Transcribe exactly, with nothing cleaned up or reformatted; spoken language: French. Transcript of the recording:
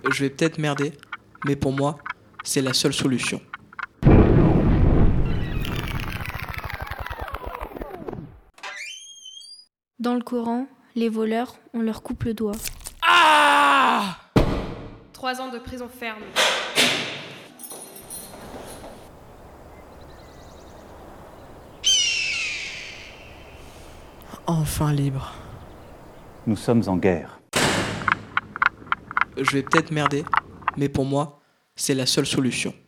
Je vais peut-être merder, mais pour moi, c'est la seule solution. Dans le Coran, les voleurs, on leur coupe le doigt. Ah ! Trois ans de prison ferme. Enfin libre. Nous sommes en guerre. Je vais peut-être merder, mais pour moi, c'est la seule solution.